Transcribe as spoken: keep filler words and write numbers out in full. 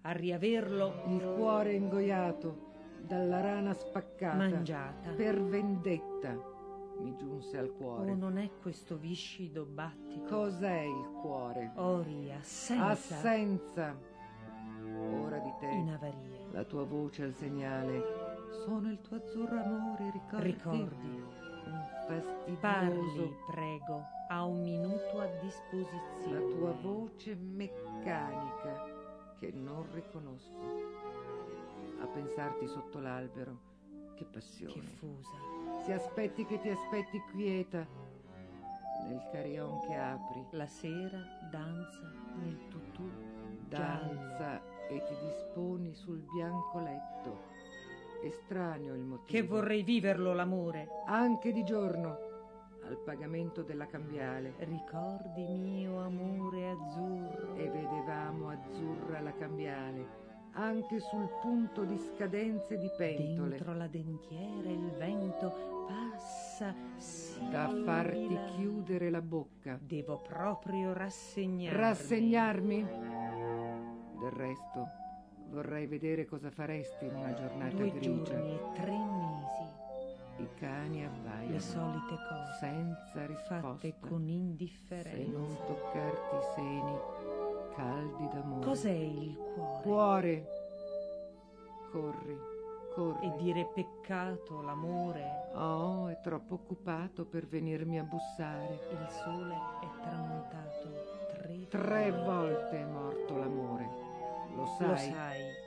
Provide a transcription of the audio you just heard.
a riaverlo. Il cuore ingoiato dalla rana spaccata, mangiata, per vendetta mi giunse al cuore. Oh, non è questo viscido battito? Cos'è il cuore? Ori, assenza. Assenza. Ora di te, in avaria, la tua voce al segnale. Sono il tuo azzurro amore, ricordi? Ricordi. Un fastidioso. Parli, prego, ha un minuto a disposizione. La tua voce meccanica che non riconosco. A pensarti sotto l'albero, che passione. Che fusa. Se aspetti che ti aspetti quieta, nel carillon che apri. La sera danza nel tutù Danza giallo. e ti disponi sul bianco letto. Estraneo il motivo. Che vorrei viverlo l'amore. Anche di giorno, al pagamento della cambiale. Ricordi mio amore azzurro. E vedevamo azzurra la cambiale, anche sul punto di scadenze di pentole. Dentro la dentiera il vento passa sì, da farti la... chiudere la bocca. Devo proprio rassegnarmi. Rassegnarmi? Del resto, vorrei vedere cosa faresti in una giornata Due grigia. giorni e tre mesi. I cani abbaiano. Le solite cose. Senza risposta. Fatte con indifferenza. Se non toccarti i seni caldi d'amore. Cos'è il cuore? Cuore. Corri, corri. E dire peccato l'amore. Oh, è troppo occupato per venirmi a bussare. Il sole è tramontato tre, Tre volte è morto l'amore. Lo sai? Lo sai.